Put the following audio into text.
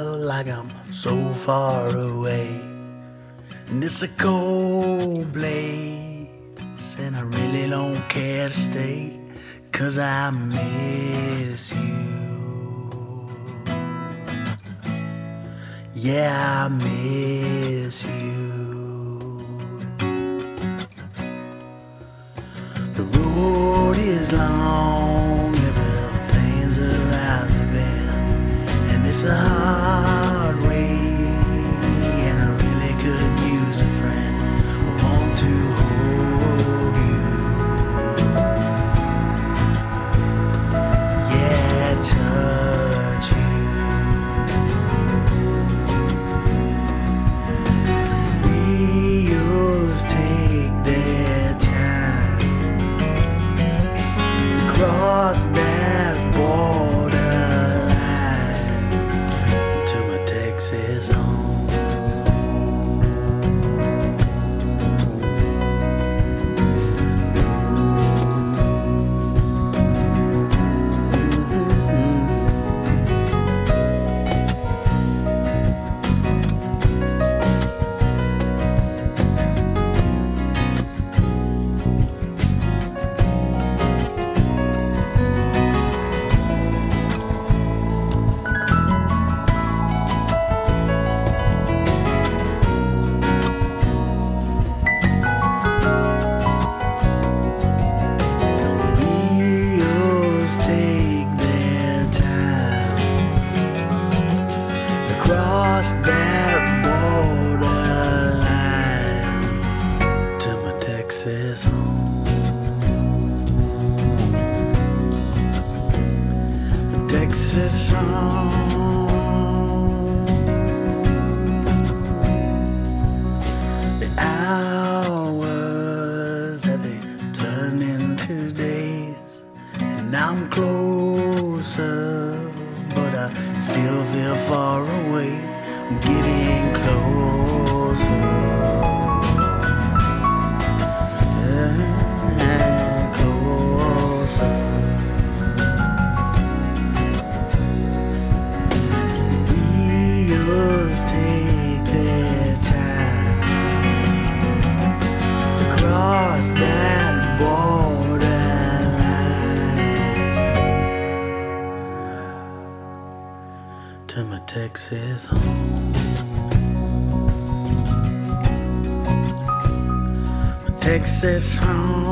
feel like I'm so far away. And it's a cold place, and I really don't care to stay, 'cause I miss you. Yeah, I miss you. The road is long, everything's around the bend, and it's a hard way, and I really could use a friend. I want to hold you, yeah, touch you. Wheels take their time, cross that borderline to my Texas home. Wheels take their time across that borderline to my Texas home. The Texas home. The hours that they turn into days, and I'm closer, but I still feel far away. I'm getting closer, yeah, closer. Wheels take their time across that borderline to my Texas home. My Texas home.